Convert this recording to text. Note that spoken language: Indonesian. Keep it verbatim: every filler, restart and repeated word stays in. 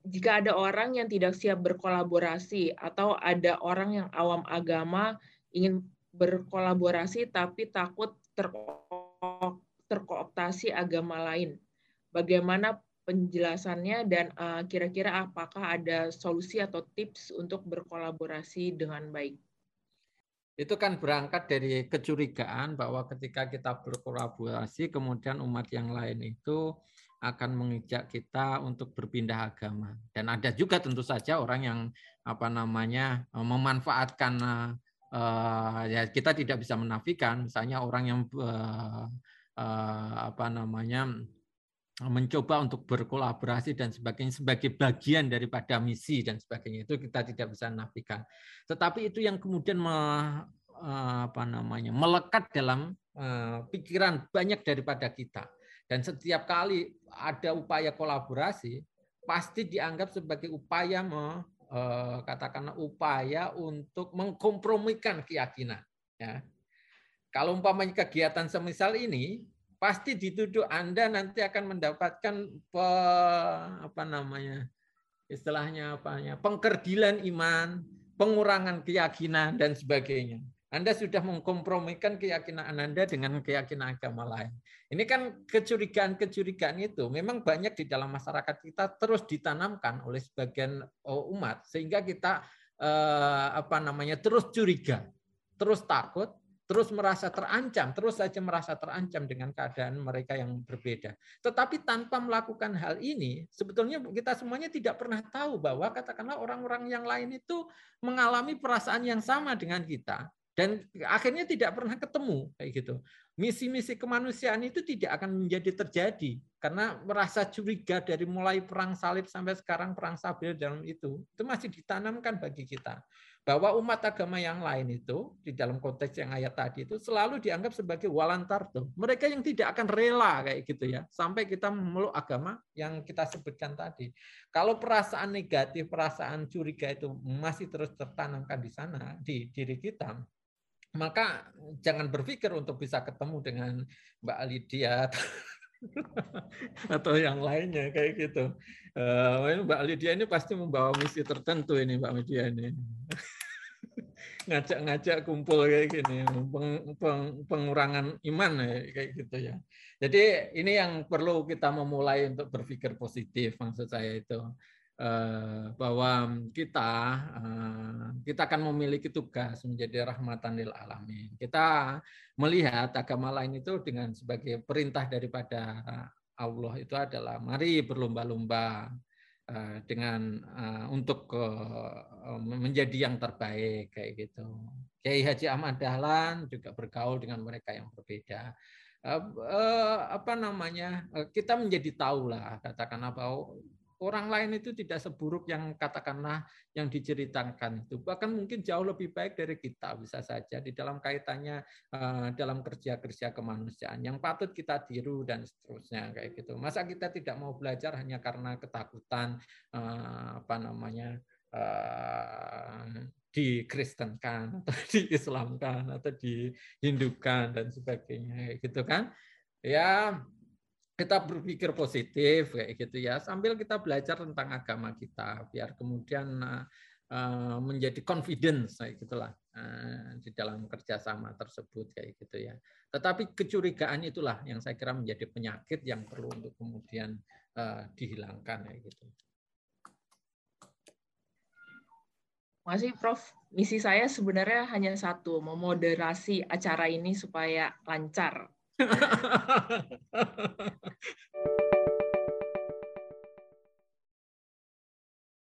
jika ada orang yang tidak siap berkolaborasi atau ada orang yang awam agama ingin berkolaborasi tapi takut terko- terkooptasi agama lain, bagaimana penjelasannya dan uh, kira-kira apakah ada solusi atau tips untuk berkolaborasi dengan baik? Itu kan berangkat dari kecurigaan bahwa ketika kita berkolaborasi, kemudian umat yang lain itu akan mengejak kita untuk berpindah agama. Dan ada juga tentu saja orang yang apa namanya memanfaatkan, uh, ya kita tidak bisa menafikan, misalnya orang yang uh, uh, apa namanya mencoba untuk berkolaborasi dan sebagainya sebagai bagian daripada misi dan sebagainya, itu kita tidak bisa menafikan. Tetapi itu yang kemudian me, apa namanya melekat dalam uh, pikiran banyak daripada kita. Dan setiap kali ada upaya kolaborasi, pasti dianggap sebagai upaya me, uh, katakanlah upaya untuk mengkompromikan keyakinan. Ya. Kalau umpamanya kegiatan semisal ini, pasti dituduh Anda nanti akan mendapatkan pe, apa namanya istilahnya apanya pengkerdilan iman, pengurangan keyakinan dan sebagainya. Anda sudah mengkompromikan keyakinan Anda dengan keyakinan agama lain. Ini kan kecurigaan-kecurigaan itu memang banyak di dalam masyarakat kita terus ditanamkan oleh sebagian umat sehingga kita eh, apa namanya terus curiga, terus takut, terus merasa terancam, terus saja merasa terancam dengan keadaan mereka yang berbeda. Tetapi tanpa melakukan hal ini, sebetulnya kita semuanya tidak pernah tahu bahwa katakanlah orang-orang yang lain itu mengalami perasaan yang sama dengan kita. Dan akhirnya tidak pernah ketemu kayak gitu. Misi-misi kemanusiaan itu tidak akan menjadi terjadi karena merasa curiga dari mulai perang salib sampai sekarang perang Sabil dalam itu itu masih ditanamkan bagi kita bahwa umat agama yang lain itu di dalam konteks yang ayat tadi itu selalu dianggap sebagai walantarto. Mereka yang tidak akan rela kayak gitu ya sampai kita memeluk agama yang kita sebutkan tadi. Kalau perasaan negatif, perasaan curiga itu masih terus tertanamkan di sana di diri kita, maka jangan berpikir untuk bisa ketemu dengan Mbak Lydia atau yang lainnya kayak gitu. Mbak Lydia ini pasti membawa misi tertentu ini Mbak Lydia ini. Ngajak-ngajak kumpul kayak gini, peng, peng, pengurangan iman kayak gitu ya. Jadi ini yang perlu kita memulai untuk berpikir positif, maksud saya itu. Bahwa kita kita akan memiliki tugas menjadi rahmatan lil alamin. Kita melihat agama lain itu dengan sebagai perintah daripada Allah itu adalah mari berlomba-lomba dengan untuk menjadi yang terbaik kayak gitu. Kiai Haji Ahmad Dahlan juga bergaul dengan mereka yang berbeda. Apa namanya? Kita menjadi tahu lah katakan apa orang lain itu tidak seburuk yang katakanlah yang diceritakan itu, bahkan mungkin jauh lebih baik dari kita bisa saja di dalam kaitannya uh, dalam kerja-kerja kemanusiaan yang patut kita tiru dan seterusnya kayak gitu. Masa kita tidak mau belajar hanya karena ketakutan uh, apa namanya uh, dikristenkan atau diislamkan atau dihindukan dan sebagainya gitu kan ya. Kita berpikir positif kayak gitu ya sambil kita belajar tentang agama kita biar kemudian uh, menjadi confidence kayak gitulah uh, di dalam kerjasama tersebut kayak gitu ya. Tetapi kecurigaan itulah yang saya kira menjadi penyakit yang perlu untuk kemudian uh, dihilangkan kayak gitu. Masih Prof, misi saya sebenarnya hanya satu, memoderasi acara ini supaya lancar.